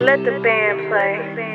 Let the band play.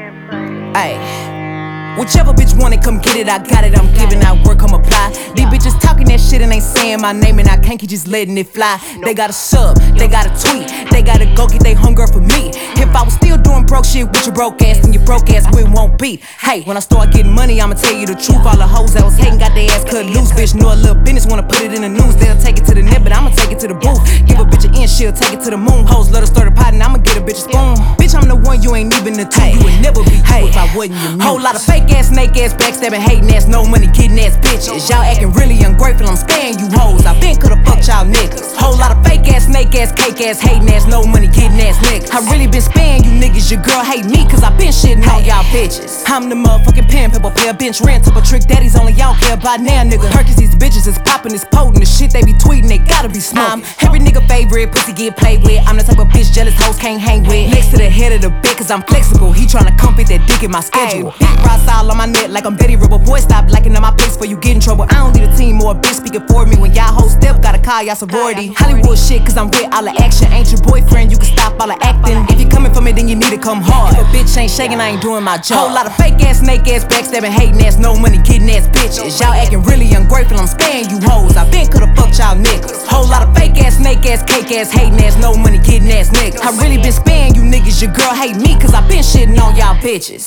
Ayy, whichever bitch want it, come get it. I got it, I'm giving out work, come apply. These bitches talking that shit and ain't saying my name, and I can't keep just letting it fly. They got a sub, they got a tweet, they gotta go get they hunger for me. If I was still doing broke shit with your broke ass, then your broke ass won't beat. Hey, when I start getting money, I'ma tell you the truth. All the hoes that was hating got their ass cut loose. Bitch know a little business, wanna put it in the news. They'll take it to the net, but I'ma take it to the booth. Give a bitch an inch, she'll take it to the moon. Hoes love to stir the pot, and I'ma get a bitch a spoon. Bitch, I'm the one, you ain't even the two. You would never be you if I wasn't your muse. Whole lot of fake ass, snake ass, backstabbing, hating ass, no money, getting ass bitches. Y'all acting really ungrateful, I'm sparing you hoes. I been coulda fucked y'all niggas. Whole lot of fake ass, snake ass, cake ass, hating ass, no money, getting ass niggas. I really been sparing you niggas. Your girl hate me cause I been shitting on y'all bitches. I'm the motherfucking pen pepper player, bench rent up a trick daddies, only y'all care about now, nigga. Perkins, these bitches is popping, is potent. The shit they be tweeting, they gotta be smoking. Every nigga favorite, pussy get played with. I'm the type of bitch jealous hoes can't hang with. Next to the head of the bed cause I'm flexible. He tryna come fit that dick in my schedule. Big rod style on my neck like I'm Betty Rubber. Boy, stop liking on my face before you get in trouble. I don't need a team or a bitch speaking for me. When y'all hoes step, gotta call y'all sorority. Hollywood shit cause I'm with all the action. Ain't your boyfriend, you can stop all the acting. If you coming for me, then you need to come hard. If a bitch ain't shaking, I ain't doing my job. Whole lot of fake ass, snake ass, backstabbing, hating ass, no money, getting ass bitches. Y'all acting really ungrateful, I'm sparing you hoes. I been coulda fucked y'all niggas. Whole lot of fake ass, snake ass, cake ass, hating ass, no money, getting ass niggas. I really been sparing you niggas. Your girl hate me cause I been shitting on y'all bitches.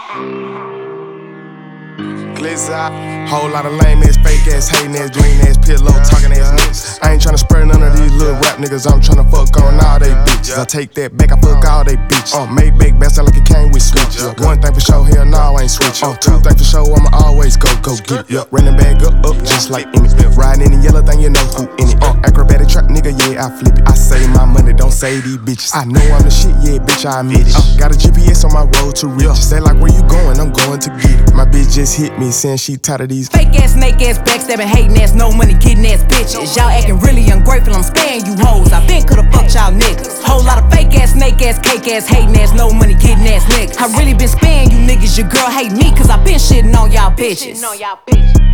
Whole lot of lame ass, fake ass, hating ass, green ass, pillow, talking ass niggas. I ain't tryna spur none of these little rap niggas. I'm tryna fuck on all they bitches. I take that back, I fuck all they bitches. Made back best like it came with switch. One thing for sure, hell no, I ain't switch. Two things for sure, I'ma always go get it. Running back up, just like Emmett. Riding in the yellow thing, you know who in it. Acrobatic trap nigga, yeah, I flip it. I save my money, don't save these bitches. I know I'm the shit, yeah, bitch, I admit it. Got a GPS on my road to riches. Say like, where you going? I'm going to get it. My bitch just hit me, saying she tired of these fake ass, snake ass, backstabbing, hating ass, no money, getting ass bitches. Y'all acting really ungrateful, I'm sparing you hoes. I been coulda fucked y'all niggas. Whole lot of fake ass, snake ass, cake ass, hating ass, no money, getting ass niggas. I really been sparing you niggas. Your girl hate me cause I been shitting on y'all bitches.